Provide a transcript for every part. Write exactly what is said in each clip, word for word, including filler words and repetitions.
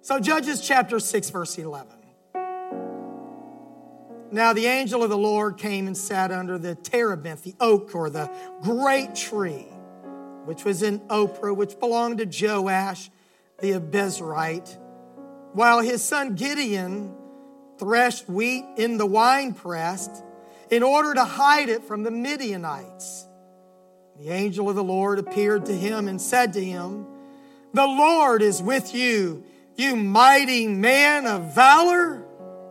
So Judges chapter six, verse eleven. Now the angel of the Lord came and sat under the terebinth, the oak or the great tree, which was in Ophrah, which belonged to Joash the Abiezrite, while his son Gideon threshed wheat in the winepress in order to hide it from the Midianites. The angel of the Lord appeared to him and said to him, "The Lord is with you, you mighty man of valor."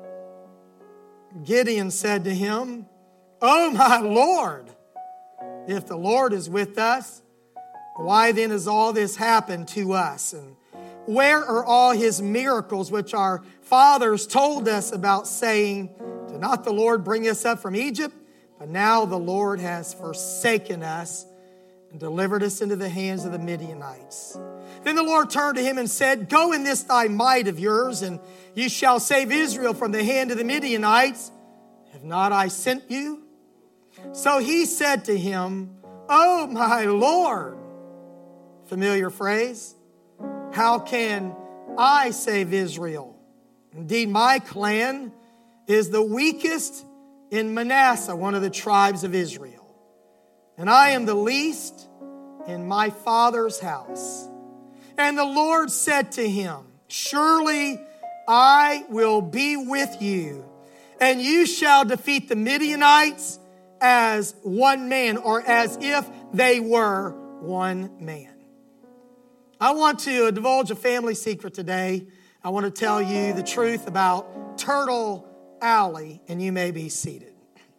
Gideon said to him, "Oh, my Lord, if the Lord is with us, why then has all this happened to us? And where are all his miracles which our fathers told us about, saying, did not the Lord bring us up from Egypt? But now the Lord has forsaken us and delivered us into the hands of the Midianites." Then the Lord turned to him and said, "Go in this thy might of yours, and you shall save Israel from the hand of the Midianites. Have not I sent you?" So he said to him, "Oh, my Lord," familiar phrase, "how can I save Israel? Indeed, my clan is the weakest in Manasseh, one of the tribes of Israel. And I am the least in my father's house." And the Lord said to him, "Surely I will be with you, and you shall defeat the Midianites as one man," or as if they were one man. I want to divulge a family secret today. I want to tell you the truth about Turtle Alley, and you may be seated.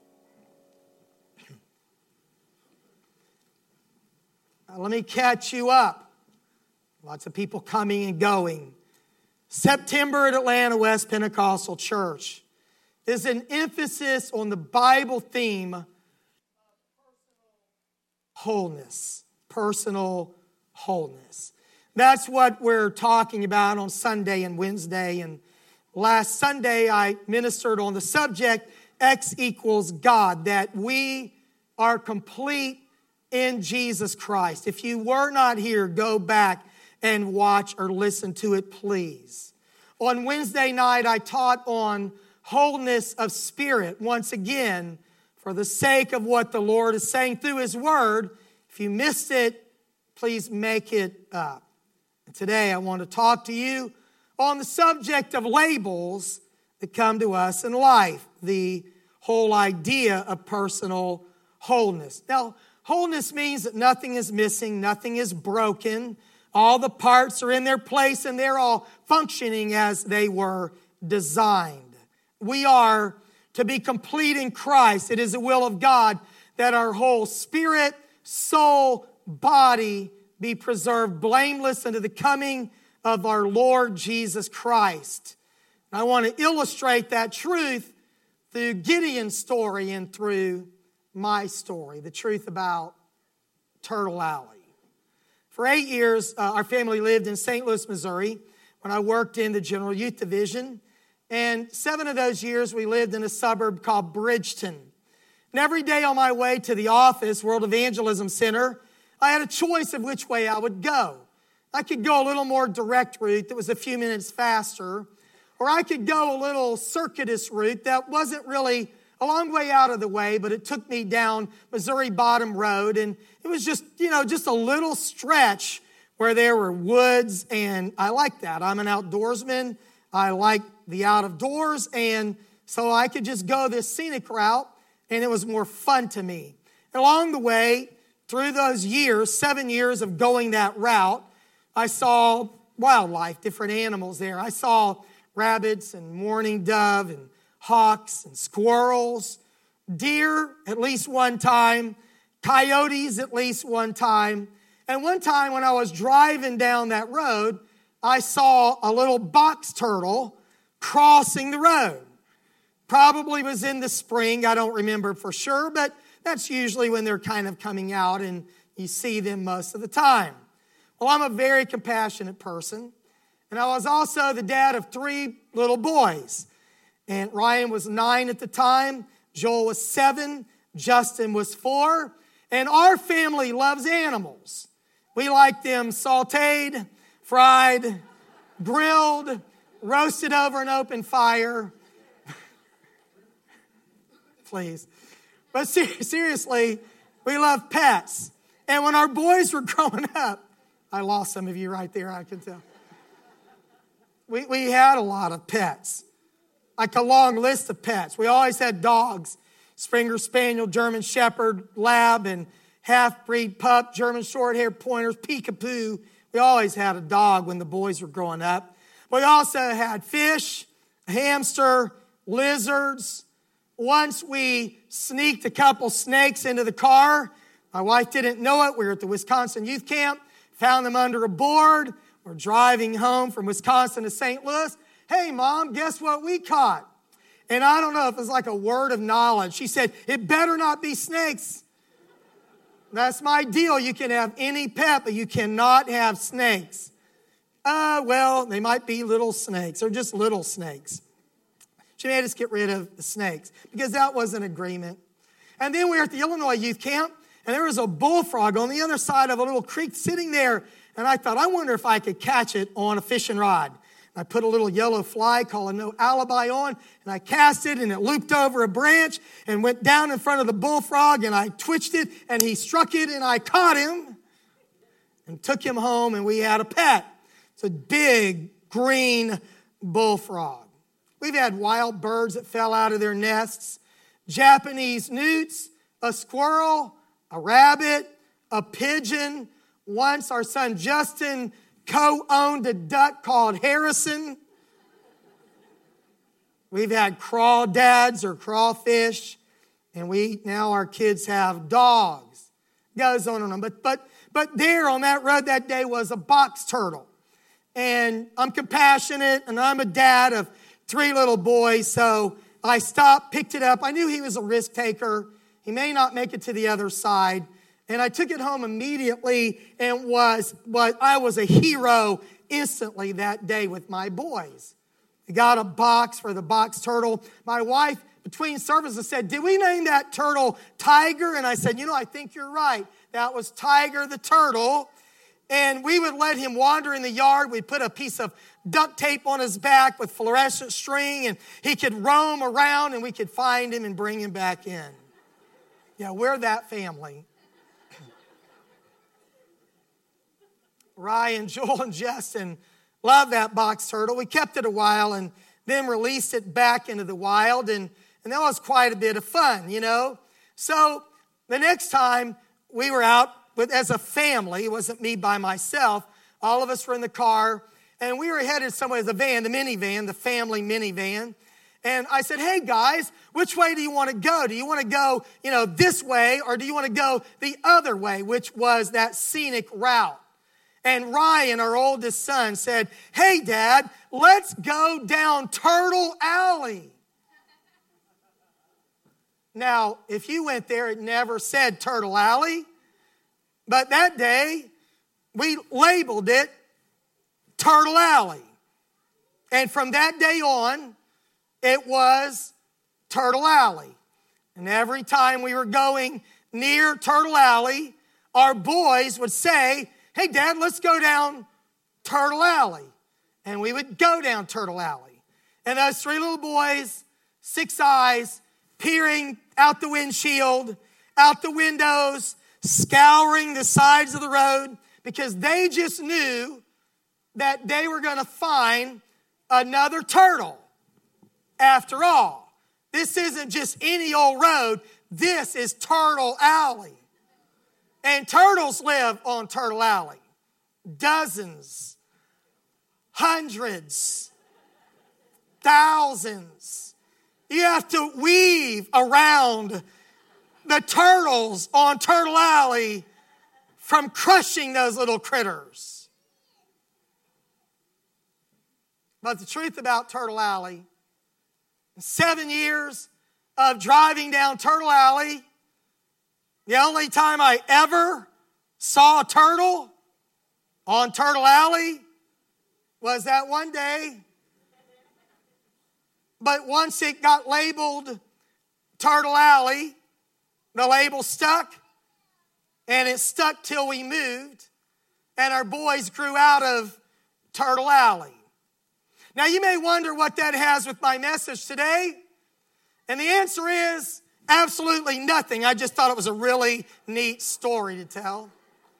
Now, let me catch you up. Lots of people coming and going. September at Atlanta West Pentecostal Church is an emphasis on the Bible theme of wholeness, personal wholeness. That's what we're talking about on Sunday and Wednesday. And last Sunday, I ministered on the subject, X equals God, that we are complete in Jesus Christ. If you were not here, go back and watch or listen to it, please. On Wednesday night, I taught on wholeness of spirit. Once again, for the sake of what the Lord is saying through His Word, if you missed it, please make it up. And today, I want to talk to you on the subject of labels that come to us in life, the whole idea of personal wholeness. Now, wholeness means that nothing is missing, nothing is broken. All the parts are in their place and they're all functioning as they were designed. We are to be complete in Christ. It is the will of God that our whole spirit, soul, body be preserved blameless unto the coming of our Lord Jesus Christ. And I want to illustrate that truth through Gideon's story and through my story, the truth about Turtle Alley. For eight years, uh, our family lived in Saint Louis, Missouri, when I worked in the General Youth Division. And seven of those years, we lived in a suburb called Bridgeton. And every day on my way to the office, World Evangelism Center, I had a choice of which way I would go. I could go a little more direct route that was a few minutes faster, or I could go a little circuitous route that wasn't really a long way out of the way, but it took me down Missouri Bottom Road, and it was just, you know, just a little stretch where there were woods, and I like that. I'm an outdoorsman. I like the out of doors, and so I could just go this scenic route, and it was more fun to me. And along the way, through those years, seven years of going that route, I saw wildlife, different animals there. I saw rabbits and mourning dove and hawks and squirrels, deer at least one time, coyotes at least one time. And one time when I was driving down that road, I saw a little box turtle crossing the road. Probably was in the spring, I don't remember for sure, but that's usually when they're kind of coming out and you see them most of the time. Well, I'm a very compassionate person, and I was also the dad of three little boys. And Ryan was nine at the time, Joel was seven, Justin was four, and our family loves animals. We like them sauteed, fried, grilled, roasted over an open fire. Please. But ser- seriously, we love pets. And when our boys were growing up, I lost some of you right there, I can tell. We, we had a lot of pets, like a long list of pets. We always had dogs, Springer Spaniel, German Shepherd, Lab, and half-breed pup, German short-haired pointers, Peekapoo. We always had a dog when the boys were growing up. We also had fish, hamster, lizards. Once we sneaked a couple snakes into the car. My wife didn't know it. We were at the Wisconsin youth camp, found them under a board. We're driving home from Wisconsin to Saint Louis. Hey, Mom, guess what we caught? And I don't know if it's like a word of knowledge. She said, it better not be snakes. That's my deal. You can have any pet, but you cannot have snakes. Uh, well, they might be little snakes. They're just little snakes. She made us get rid of the snakes because that was an agreement. And then we were at the Illinois youth camp, and there was a bullfrog on the other side of a little creek sitting there. And I thought, I wonder if I could catch it on a fishing rod. And I put a little yellow fly called a No Alibi on, and I cast it, and it looped over a branch and went down in front of the bullfrog, and I twitched it, and he struck it, and I caught him and took him home, and we had a pet. It's a big green bullfrog. We've had wild birds that fell out of their nests, Japanese newts, a squirrel, a rabbit, a pigeon. Once our son Justin co-owned a duck called Harrison. We've had crawdads or crawfish, and we now our kids have dogs. Goes on and on. But but but there on that road that day was a box turtle. And I'm compassionate, and I'm a dad of three little boys, so I stopped, picked it up. I knew he was a risk taker. He may not make it to the other side. And I took it home immediately and was, was I was a hero instantly that day with my boys. I got a box for the box turtle. My wife, between services, said, did we name that turtle Tiger? And I said, you know, I think you're right. That was Tiger the turtle. And we would let him wander in the yard. We'd put a piece of duct tape on his back with fluorescent string, and he could roam around, and we could find him and bring him back in. Yeah, we're that family. Ryan, Joel, and Justin loved that box turtle. We kept it a while and then released it back into the wild, and, and that was quite a bit of fun, you know. So the next time we were out with, as a family, it wasn't me by myself, all of us were in the car, and we were headed somewhere, the van, the minivan, the family minivan. And I said, hey, guys, which way do you want to go? Do you want to go, you know, this way, or do you want to go the other way, which was that scenic route? And Ryan, our oldest son, said, hey, Dad, let's go down Turtle Alley. Now, if you went there, it never said Turtle Alley. But that day, we labeled it Turtle Alley. And from that day on, it was Turtle Alley. And every time we were going near Turtle Alley, our boys would say, hey, Dad, let's go down Turtle Alley. And we would go down Turtle Alley. And those three little boys, six eyes, peering out the windshield, out the windows, scouring the sides of the road, because they just knew that they were going to find another turtle. After all, this isn't just any old road. This is Turtle Alley. And turtles live on Turtle Alley. Dozens, hundreds, thousands. You have to weave around the turtles on Turtle Alley from crushing those little critters. But the truth about Turtle Alley, in seven years of driving down Turtle Alley, the only time I ever saw a turtle on Turtle Alley was that one day. But once it got labeled Turtle Alley, the label stuck, and it stuck till we moved, and our boys grew out of Turtle Alley. Now, you may wonder what that has with my message today. And the answer is absolutely nothing. I just thought it was a really neat story to tell.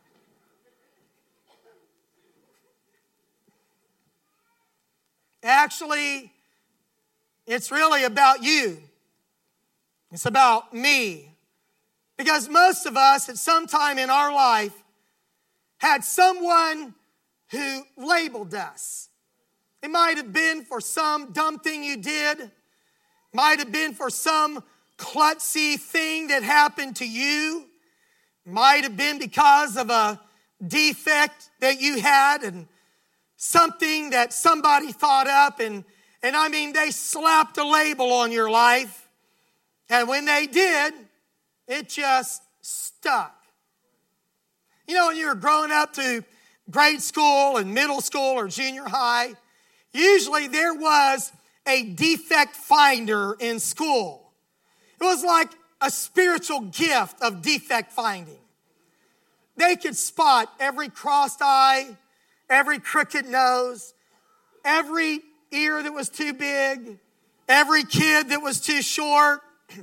Actually, it's really about you. It's about me. Because most of us at some time in our life had someone who labeled us. It might have been for some dumb thing you did. Might have been for some klutzy thing that happened to you. Might have been because of a defect that you had and something that somebody thought up. And, and I mean, they slapped a label on your life. And when they did, it just stuck. You know, when you were growing up to grade school and middle school or junior high, usually there was a defect finder in school. It was like a spiritual gift of defect finding. They could spot every crossed eye, every crooked nose, every ear that was too big, every kid that was too short.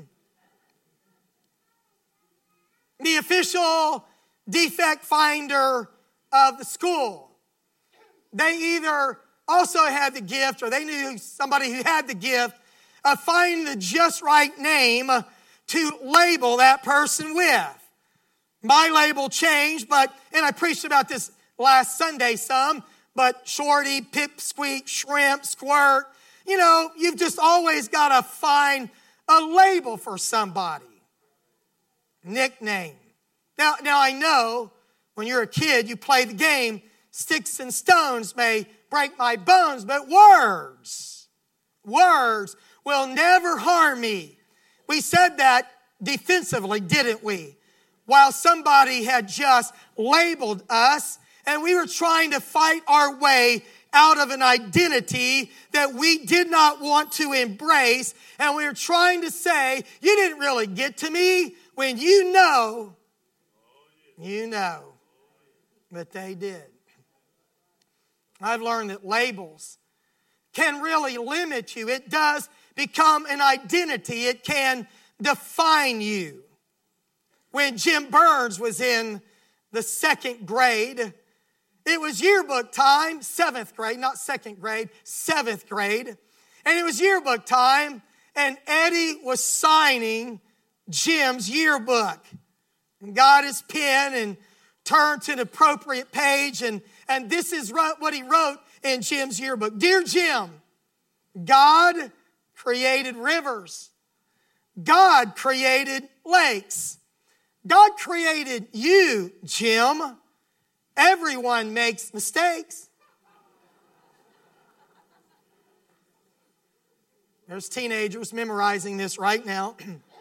The official defect finder of the school. They either also had the gift, or they knew somebody who had the gift of finding the just right name to label that person with. My label changed, but, and I preached about this last Sunday some, but shorty, pipsqueak, shrimp, squirt, you know, you've just always got to find a label for somebody. Nickname. Now, now I know when you're a kid, you play the game, sticks and stones may break my bones, but words, words will never harm me. We said that defensively, didn't we? While somebody had just labeled us, and we were trying to fight our way out of an identity that we did not want to embrace, and we were trying to say, you didn't really get to me, when you know, you know that they did. I've learned that labels can really limit you. It does become an identity. It can define you. When Jim Burns was in the second grade, it was yearbook time, seventh grade, not second grade, seventh grade. And it was yearbook time, and Eddie was signing Jim's yearbook. And got his pen and turned to an appropriate page, and, and this is what he wrote in Jim's yearbook. Dear Jim, God created rivers. God created lakes. God created you, Jim. Everyone makes mistakes. There's teenagers memorizing this right now.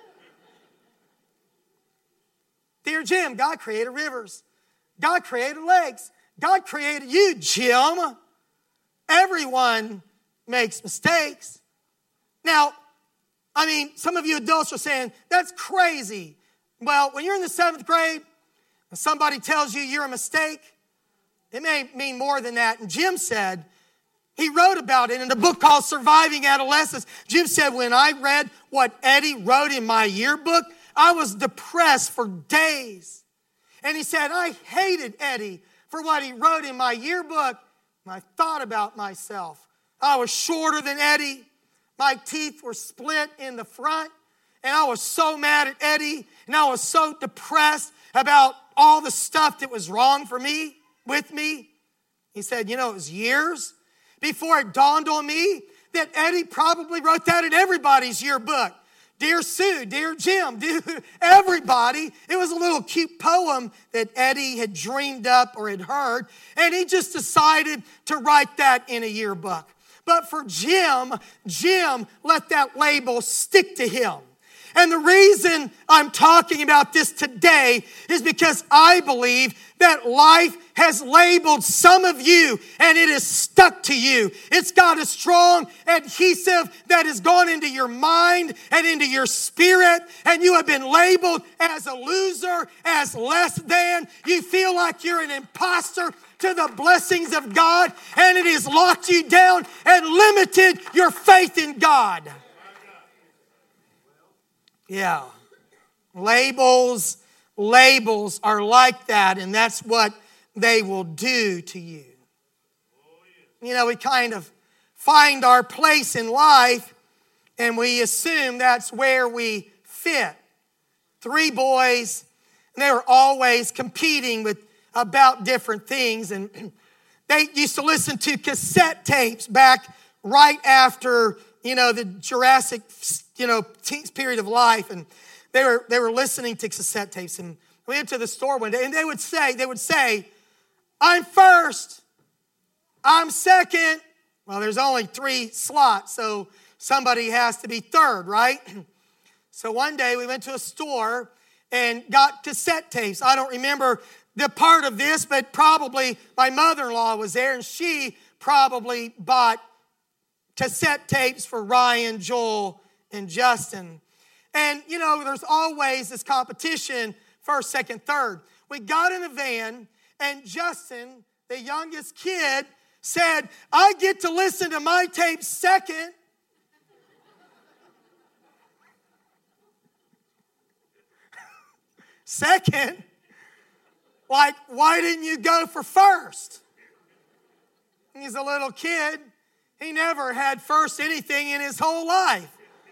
Dear Jim, God created rivers. God created lakes. God created you, Jim. Everyone makes mistakes. Now, I mean, some of you adults are saying, that's crazy. Well, when you're in the seventh grade and somebody tells you you're a mistake, it may mean more than that. And Jim said, he wrote about it in a book called Surviving Adolescence. Jim said, when I read what Eddie wrote in my yearbook, I was depressed for days. And he said, I hated Eddie for what he wrote in my yearbook. And I thought about myself. I was shorter than Eddie. My teeth were split in the front. And I was so mad at Eddie. And I was so depressed about all the stuff that was wrong for me, with me. He said, you know, it was years before it dawned on me that Eddie probably wrote that in everybody's yearbook. Dear Sue, dear Jim, dear everybody. It was a little cute poem that Eddie had dreamed up or had heard, and he just decided to write that in a yearbook. But for Jim, Jim let that label stick to him. And the reason I'm talking about this today is because I believe that life has labeled some of you and it is stuck to you. It's got a strong adhesive that has gone into your mind and into your spirit, and you have been labeled as a loser, as less than. You feel like you're an imposter to the blessings of God, and it has locked you down and limited your faith in God. Yeah. Labels, labels are like that, and that's what they will do to you. You know, we kind of find our place in life, and we assume that's where we fit. Three boys, and they were always competing with about different things, and they used to listen to cassette tapes back right after, you know, the Jurassic, you know, period of life, and they were they were listening to cassette tapes. And we went to the store one day, and they would say, they would say, "I'm first, I'm second." Well, there's only three slots, so somebody has to be third, right? So one day we went to a store and got cassette tapes. I don't remember the part of this, but probably my mother-in-law was there, and she probably bought cassette tapes for Ryan, Joel, and Justin. And, you know, there's always this competition, first, second, third. We got in the van, and Justin, the youngest kid, said, "I get to listen to my tape second." Second? Like, why didn't you go for first? He's a little kid. He never had first anything in his whole life.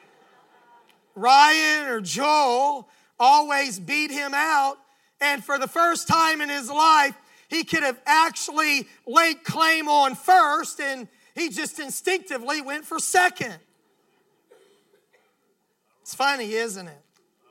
Ryan or Joel always beat him out, and for the first time in his life, he could have actually laid claim on first, and he just instinctively went for second. It's funny, isn't it?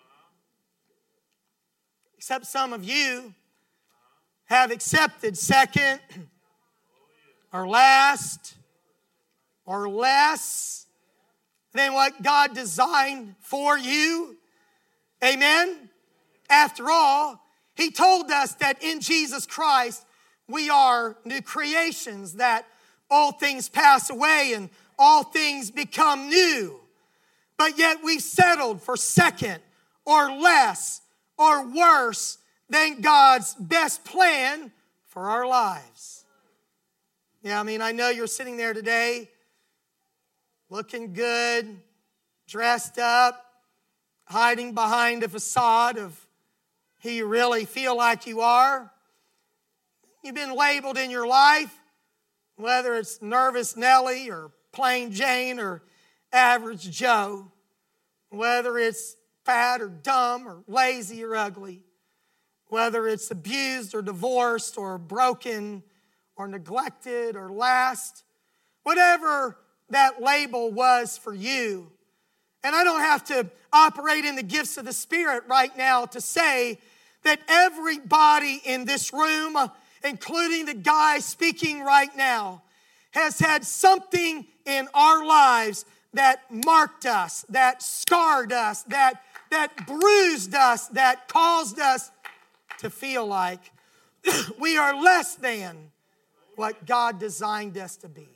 Except some of you have accepted second or last or less than what God designed for you. Amen? After all, He told us that in Jesus Christ we are new creations, that all things pass away and all things become new. But yet we've settled for second or less or worse than God's best plan for our lives. Yeah, I mean, I know you're sitting there today looking good, dressed up, hiding behind a facade of who you really feel like you are. You've been labeled in your life, whether it's Nervous Nellie or Plain Jane or Average Joe, whether it's fat or dumb or lazy or ugly, whether it's abused or divorced or broken or neglected or last, whatever that label was for you. And I don't have to operate in the gifts of the Spirit right now to say that everybody in this room, including the guy speaking right now, has had something in our lives that marked us, that scarred us, that, that bruised us, that caused us to feel like we are less than what God designed us to be.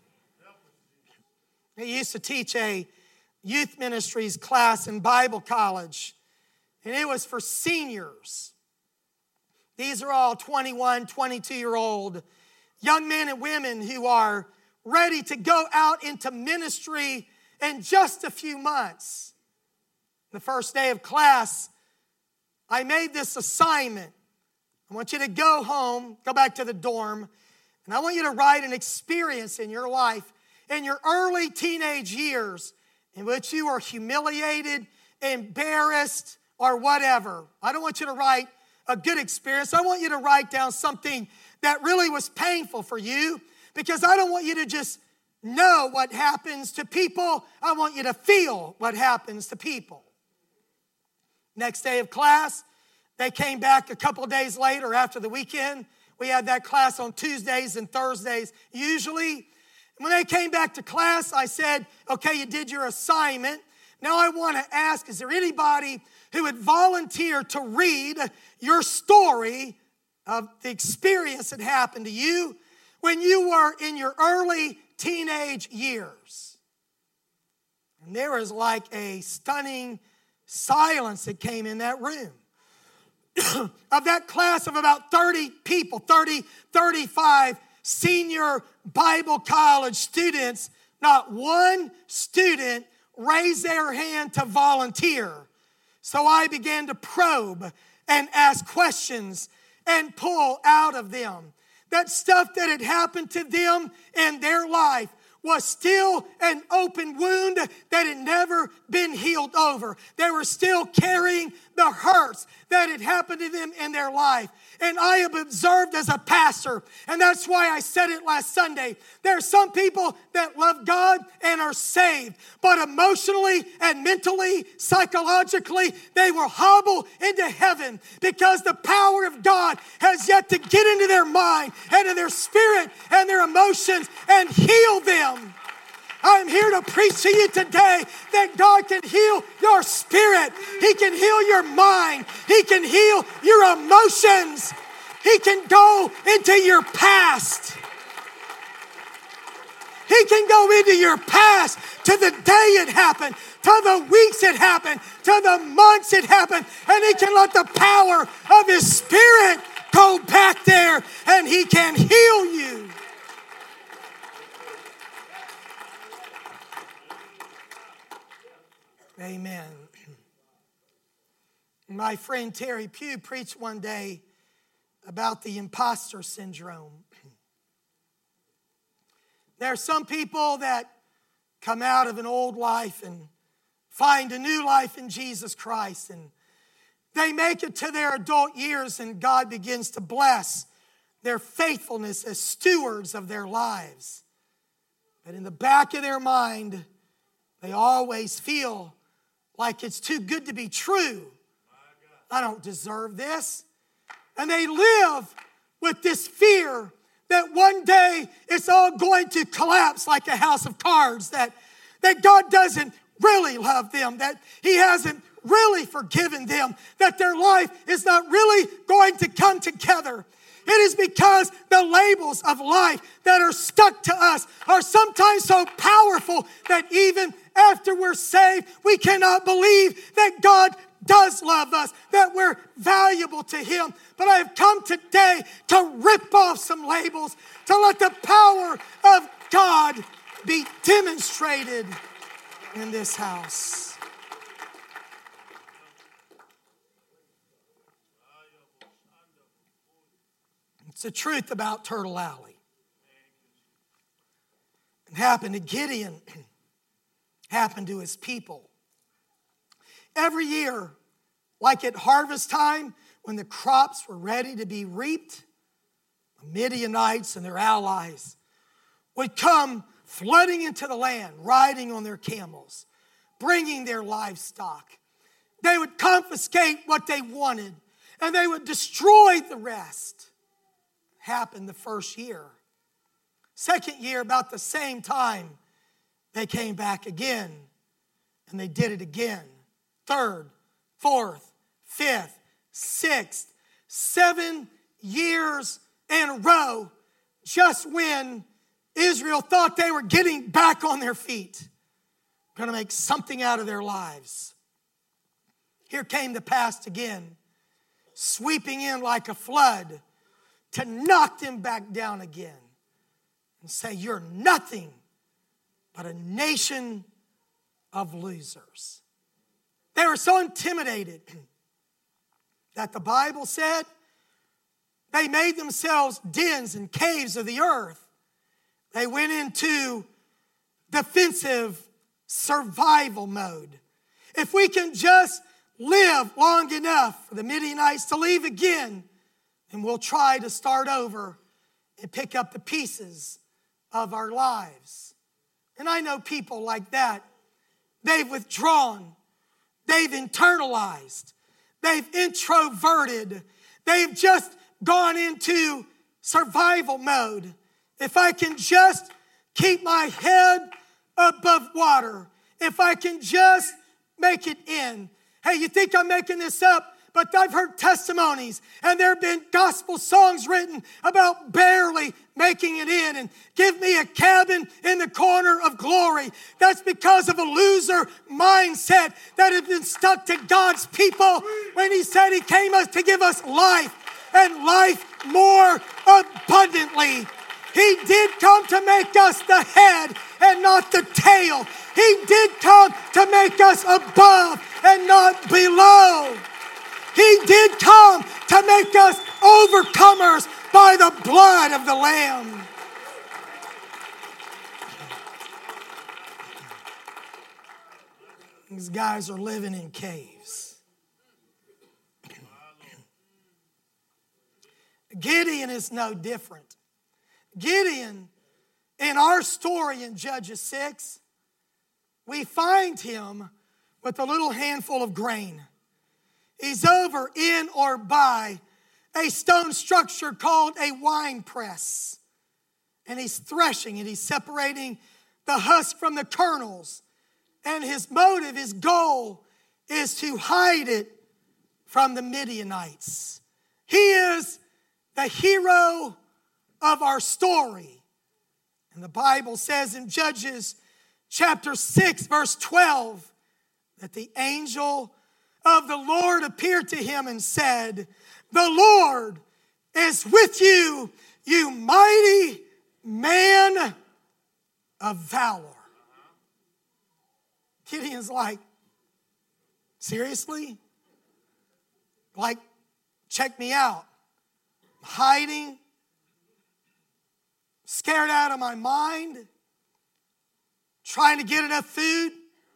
I used to teach a youth ministries class in Bible college, and it was for seniors. These are all twenty-one, twenty-two-year-old young men and women who are ready to go out into ministry in just a few months. The first day of class, I made this assignment. I want you to go home, go back to the dorm, and I want you to write an experience in your life, in your early teenage years, in which you were humiliated, embarrassed, or whatever. I don't want you to write a good experience. I want you to write down something that really was painful for you, because I don't want you to just know what happens to people. I want you to feel what happens to people. Next day of class, they came back a couple days later after the weekend. We had that class on Tuesdays and Thursdays usually. When they came back to class, I said, okay, you did your assignment. Now I want to ask, is there anybody who would volunteer to read your story of the experience that happened to you when you were in your early teenage years? And there was like a stunning silence that came in that room. Of that class of about thirty people, thirty, thirty-five senior Bible college students, not one student raised their hand to volunteer. So I began to probe and ask questions and pull out of them. That stuff that had happened to them in their life was still an open wound that had never been healed over. They were still carrying the hurts that had happened to them in their life. And I have observed as a pastor, and that's why I said it last Sunday, there are some people that love God and are saved, but emotionally and mentally, psychologically, they will hobble into heaven because the power of God has yet to get into their mind and in their spirit and their emotions and heal them. I'm here to preach to you today that God can heal your spirit. He can heal your mind. He can heal your emotions. He can go into your past. He can go into your past to the day it happened, to the weeks it happened, to the months it happened, and He can let the power of His Spirit go back there and He can heal you. Amen. My friend Terry Pugh preached one day about the imposter syndrome. There are some people that come out of an old life and find a new life in Jesus Christ, and they make it to their adult years, and God begins to bless their faithfulness as stewards of their lives. But in the back of their mind, they always feel like it's too good to be true. I don't deserve this. And they live with this fear that one day it's all going to collapse like a house of cards, that, that God doesn't really love them, that He hasn't really forgiven them, that their life is not really going to come together. It is because the labels of life that are stuck to us are sometimes so powerful that even after we're saved, we cannot believe that God does love us, that we're valuable to Him. But I have come today to rip off some labels, to let the power of God be demonstrated in this house. It's the truth about Turtle Alley. It happened to Gideon. Happened to his people. Every year, like at harvest time, when the crops were ready to be reaped, the Midianites and their allies would come flooding into the land, riding on their camels, bringing their livestock. They would confiscate what they wanted, and they would destroy the rest. Happened the first year. Second year, about the same time, they came back again, and they did it again. Third, fourth, fifth, sixth, seven years in a row, just when Israel thought they were getting back on their feet, going to make something out of their lives. Here came the past again, sweeping in like a flood to knock them back down again and say, you're nothing but a nation of losers. They were so intimidated that the Bible said they made themselves dens and caves of the earth. They went into defensive survival mode. If we can just live long enough for the Midianites to leave again, then we'll try to start over and pick up the pieces of our lives. And I know people like that. They've withdrawn. They've internalized. They've introverted. They've just gone into survival mode. If I can just keep my head above water, if I can just make it in. Hey, you think I'm making this up? But I've heard testimonies, and there have been gospel songs written about barely making it in, and give me a cabin in the corner of glory. That's because of a loser mindset that has been stuck to God's people when He said He came us to give us life, and life more abundantly. He did come to make us the head and not the tail. He did come to make us above and not below. He did come to make us overcomers by the blood of the Lamb. These guys are living in caves. Gideon is no different. Gideon, in our story in Judges six, we find him with a little handful of grain. He's over in or by a stone structure called a wine press. And he's threshing it. He's separating the husk from the kernels. And his motive, his goal, is to hide it from the Midianites. He is the hero of our story. And the Bible says in Judges chapter six, verse twelve, that the angel of the Lord appeared to him and said, "The Lord is with you, you mighty man of valor." Gideon's like, seriously? Like, check me out. I'm hiding, scared out of my mind, trying to get enough food.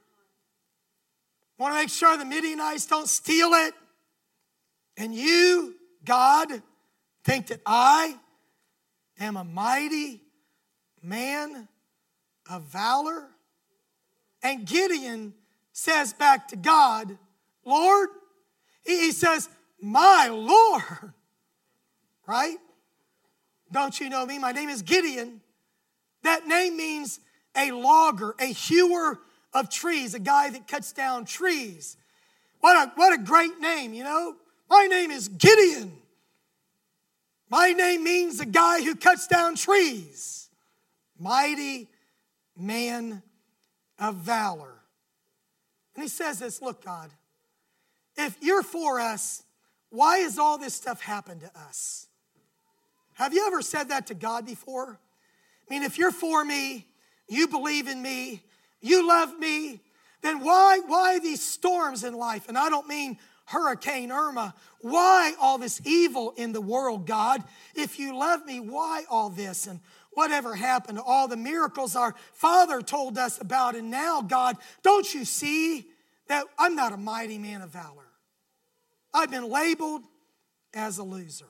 Want to make sure the Midianites don't steal it. And you, God, think that I am a mighty man of valor? And Gideon says back to God, Lord, he says, my Lord, right? Don't you know me? My name is Gideon. That name means a logger, a hewer of trees, a guy that cuts down trees. What a, what a great name, you know? My name is Gideon. My name means a guy who cuts down trees. Mighty man of valor. And he says this, look, God, if you're for us, why has all this stuff happened to us? Have you ever said that to God before? I mean, if you're for me, you believe in me, you love me, then why, why these storms in life? And I don't mean Hurricane Irma. Why all this evil in the world, God? If you love me, why all this? And whatever happened to all the miracles our Father told us about? And now, God, don't you see that I'm not a mighty man of valor? I've been labeled as a loser.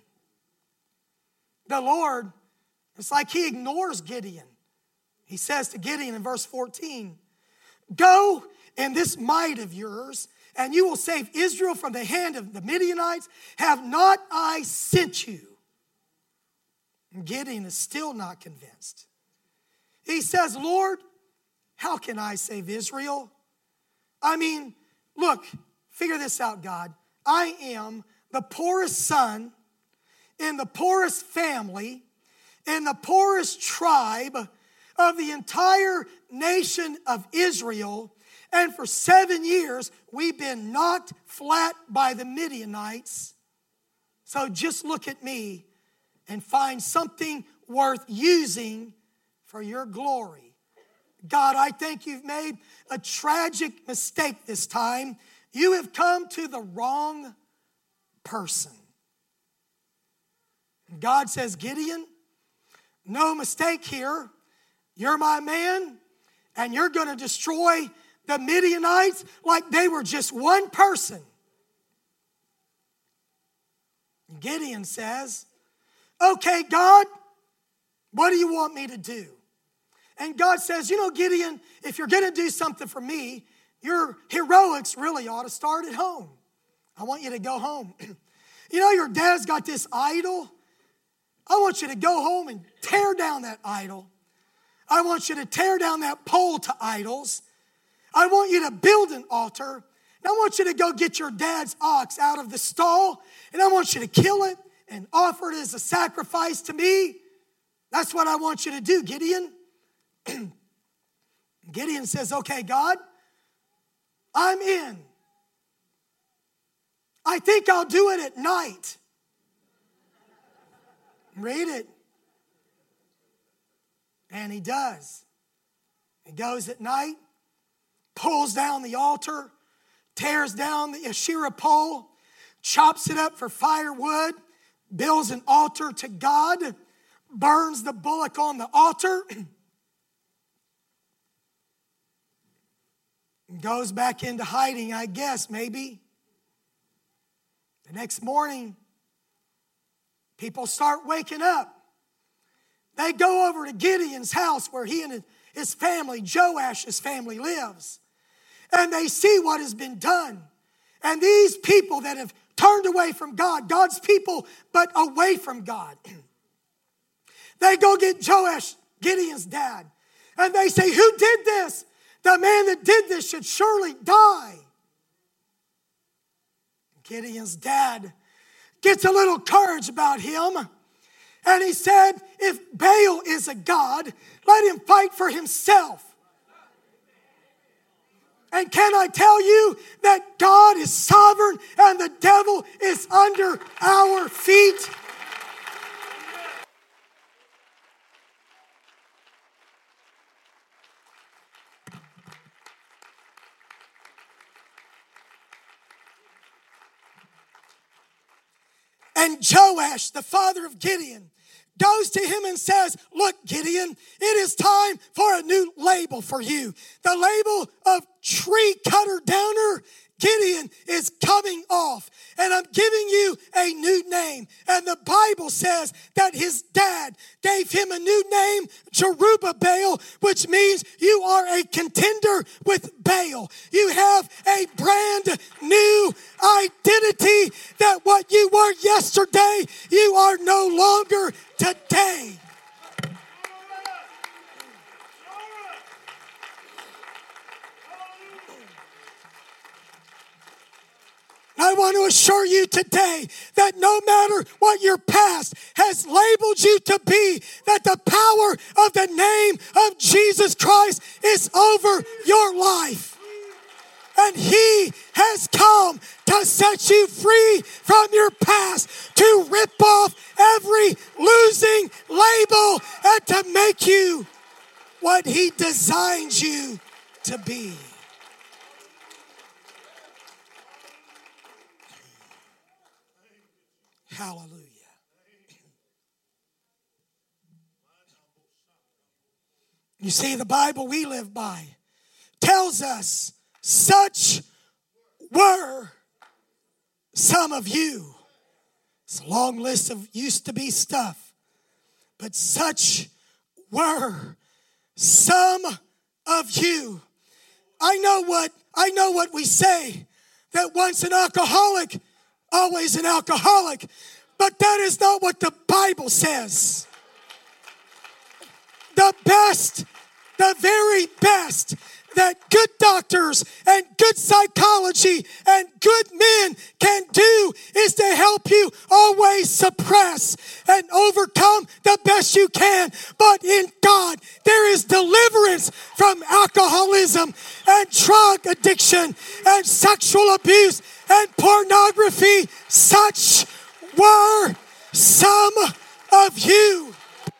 The Lord, it's like he ignores Gideon. He says to Gideon in verse fourteen, go in this might of yours, and you will save Israel from the hand of the Midianites. Have not I sent you? And Gideon is still not convinced. He says, Lord, how can I save Israel? I mean, look, figure this out, God. I am the poorest son in the poorest family, in the poorest tribe of the entire nation of Israel. And for seven years, we've been knocked flat by the Midianites. So just look at me and find something worth using for your glory. God, I think you've made a tragic mistake this time. You have come to the wrong person. God says, Gideon, no mistake here. You're my man, and you're going to destroy the Midianites like they were just one person. Gideon says, okay, God, what do you want me to do? And God says, you know, Gideon, if you're going to do something for me, your heroics really ought to start at home. I want you to go home. You know, your dad's got this idol. I want you to go home and tear down that idol. I want you to tear down that pole to idols. I want you to build an altar. And I want you to go get your dad's ox out of the stall. And I want you to kill it and offer it as a sacrifice to me. That's what I want you to do, Gideon. Gideon says, okay, God, I'm in. I think I'll do it at night. Read it. And he does. He goes at night, pulls down the altar, tears down the Asherah pole, chops it up for firewood, builds an altar to God, burns the bullock on the altar, and goes back into hiding, I guess, maybe. The next morning, people start waking up. They go over to Gideon's house where he and his family, Joash's family, lives. And they see what has been done. And these people that have turned away from God, God's people, but away from God. They go get Joash, Gideon's dad. And they say, who did this? The man that did this should surely die. Gideon's dad gets a little courage about him. And he said, if Baal is a god, let him fight for himself. And can I tell you that God is sovereign and the devil is under our feet? And Joash, the father of Gideon, goes to him and says, look, Gideon, it is time for a new label for you. The label of tree cutter downer, Gideon, is coming off. And I'm giving you a new name. And the Bible says that his dad gave him a new name, Jerubbaal, which means you are a contender with Baal. You have a brand new identity that what you were yesterday, you are no longer today. I want to assure you today that no matter what your past has labeled you to be, that the power of the name of Jesus Christ is over your life. And He has come to set you free from your past, to rip off every losing label and to make you what He designed you to be. Hallelujah. You see, the Bible we live by tells us such were some of you. It's a long list of used to be stuff. But such were some of you. I know what I know what we say, that once an alcoholic, always an alcoholic. But that is not what the Bible says. The best, the very best that good doctors and good psychology and good men can do is to help you always suppress and overcome the best you can. But in God, there is deliverance from alcoholism and drug addiction and sexual abuse and pornography. Such were some of you.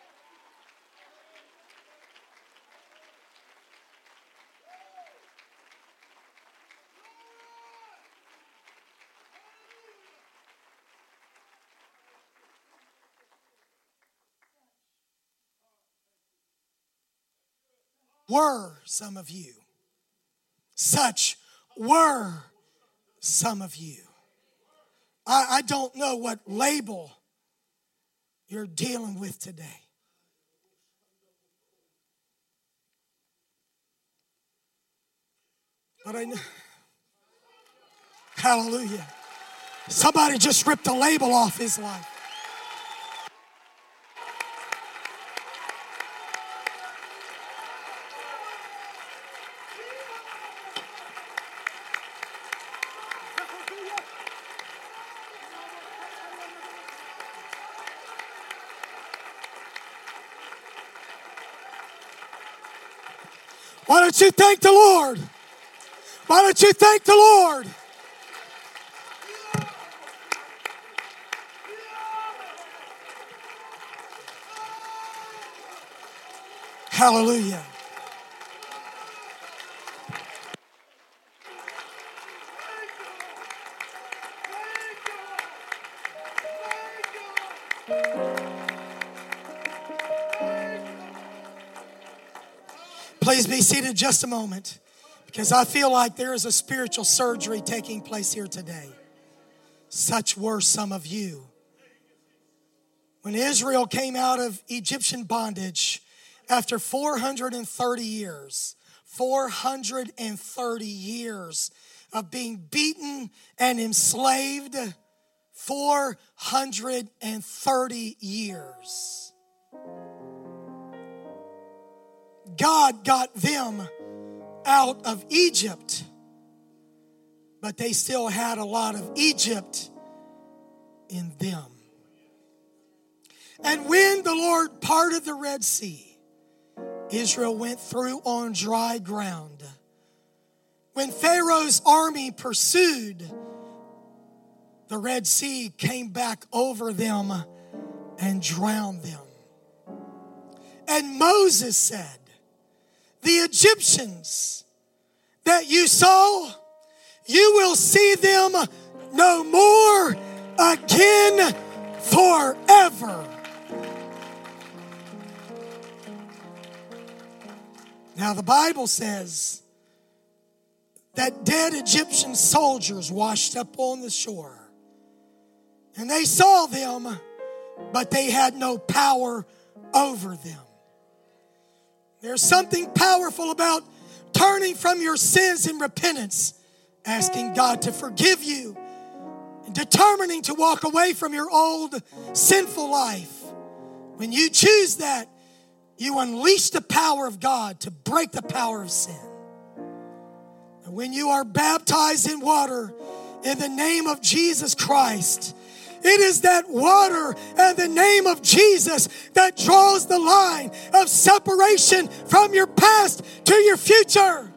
Were some of you. Such were some of you. I, I don't know what label you're dealing with today. But I know. Hallelujah. Somebody just ripped a label off his life. Why don't you thank the Lord? Why don't you thank the Lord? Hallelujah. Please be seated just a moment, because I feel like there is a spiritual surgery taking place here today. Such were some of you. When Israel came out of Egyptian bondage after four hundred thirty years, four hundred thirty years of being beaten and enslaved, four hundred thirty years. God got them out of Egypt, but they still had a lot of Egypt in them. And when the Lord parted the Red Sea, Israel went through on dry ground. When Pharaoh's army pursued, the Red Sea came back over them and drowned them. And Moses said, "The Egyptians that you saw, you will see them no more again forever." Now the Bible says that dead Egyptian soldiers washed up on the shore. And they saw them, but they had no power over them. There's something powerful about turning from your sins in repentance, asking God to forgive you, and determining to walk away from your old sinful life. When you choose that, you unleash the power of God to break the power of sin. And when you are baptized in water in the name of Jesus Christ, it is that water and the name of Jesus that draws the line of separation from your past to your future.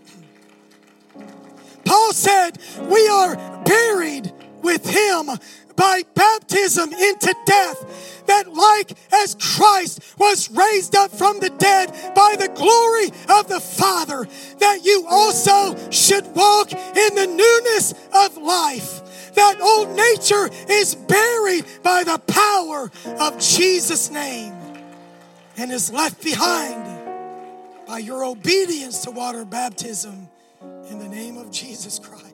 Paul said, we are buried with him by baptism into death, that like as Christ was raised up from the dead by the glory of the Father, that you also should walk in the newness of life. That old nature is buried by the power of Jesus' name and is left behind by your obedience to water baptism in the name of Jesus Christ.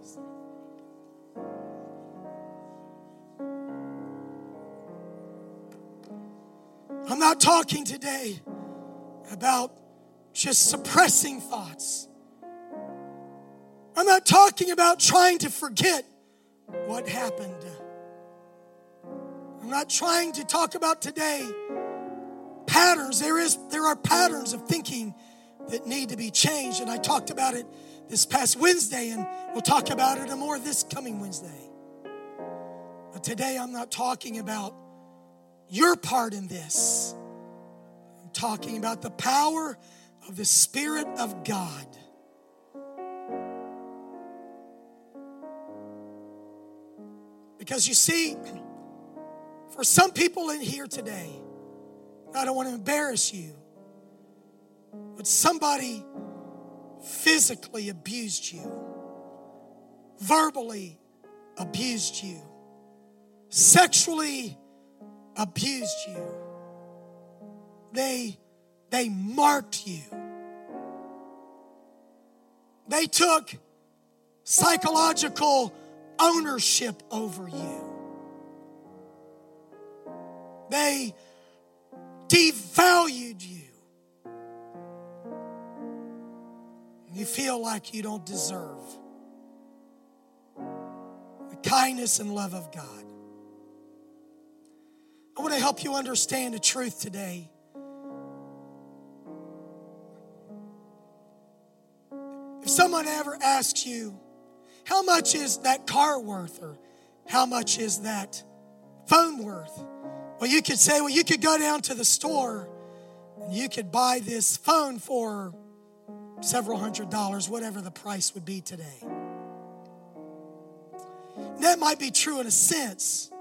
I'm not talking today about just suppressing thoughts. I'm not talking about trying to forget what happened. I'm not trying to talk about today patterns. There is, there are patterns of thinking that need to be changed, and I talked about it this past Wednesday, and we'll talk about it more this coming Wednesday. But today I'm not talking about your part in this. I'm talking about the power of the Spirit of God. Because you see, for some people in here today, I don't want to embarrass you, but somebody physically abused you, verbally abused you, sexually abused you. They, they marked you. They took psychological ownership over you. They devalued you. You feel like you don't deserve the kindness and love of God. I want to help you understand the truth today. If someone ever asks you, how much is that car worth, or how much is that phone worth? Well, you could say, well, you could go down to the store and you could buy this phone for several hundred dollars, whatever the price would be today. And that might be true in a sense.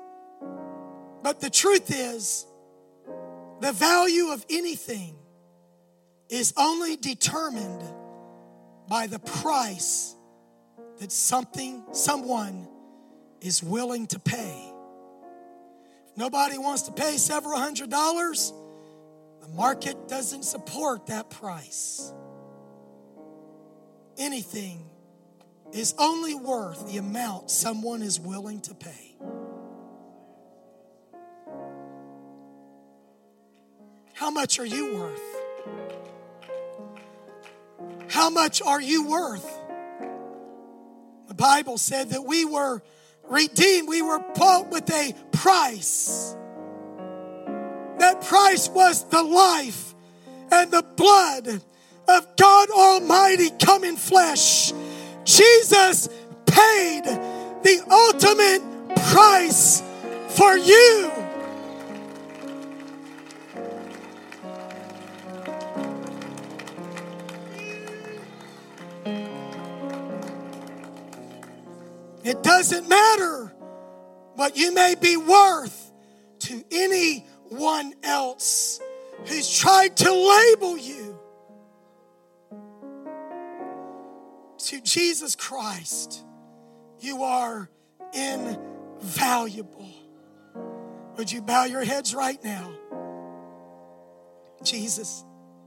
But the truth is, the value of anything is only determined by the price that something, someone is willing to pay. If nobody wants to pay several hundred dollars, the market doesn't support that price. Anything is only worth the amount someone is willing to pay. How much are you worth? How much are you worth? The Bible said that we were redeemed. We were bought with a price. That price was the life and the blood of God Almighty come in flesh. Jesus paid the ultimate price for you. It doesn't matter what you may be worth to anyone else who's tried to label you. To Jesus Christ, you are invaluable. Would you bow your heads right now? Jesus.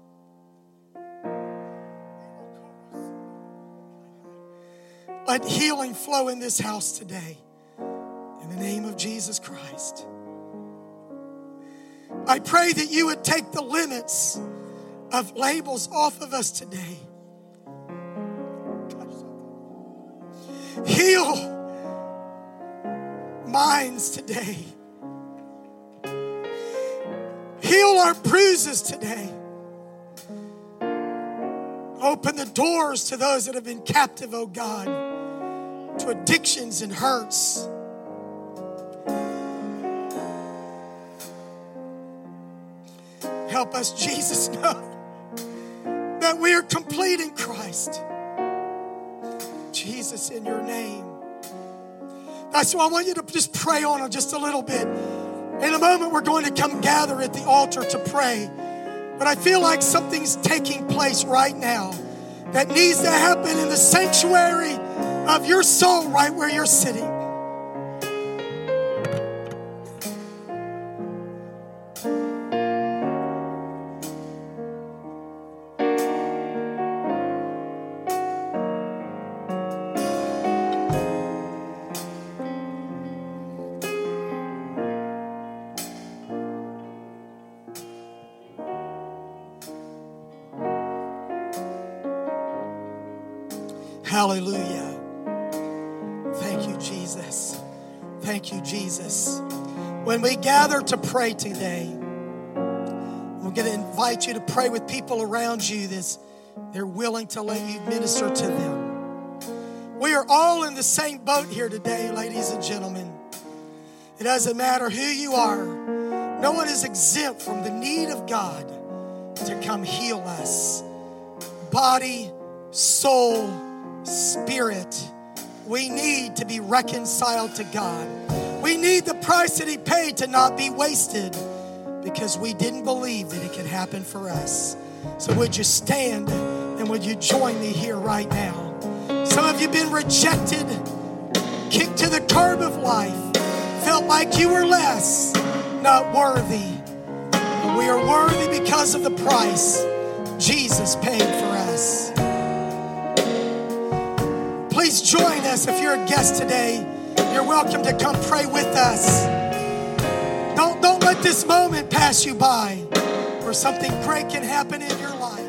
Let healing flow in this house today. In the name of Jesus Christ. I pray that you would take the limits of labels off of us today. Heal minds today. Heal our bruises today. Open the doors to those that have been captive, oh God, to addictions and hurts. Help us, Jesus, know that we are complete in Christ. Jesus, in your name. That's why I want you to just pray on it just a little bit. In a moment, we're going to come gather at the altar to pray. But I feel like something's taking place right now that needs to happen in the sanctuary of your soul right where you're sitting. Hallelujah. Thank you, Jesus. Thank you, Jesus. When we gather to pray today, we're going to invite you to pray with people around you that they're willing to let you minister to them. We are all in the same boat here today, ladies and gentlemen. It doesn't matter who you are. No one is exempt from the need of God to come heal us. Body, soul, spirit. We need to be reconciled to God. We need the price that He paid to not be wasted because we didn't believe that it could happen for us. So would you stand and would you join me here right now? Some of you have been rejected, kicked to the curb of life, felt like you were less, not worthy. But we are worthy because of the price Jesus paid for us. Please join us. If you're a guest today, you're welcome to come pray with us. Don't, don't let this moment pass you by where something great can happen in your life.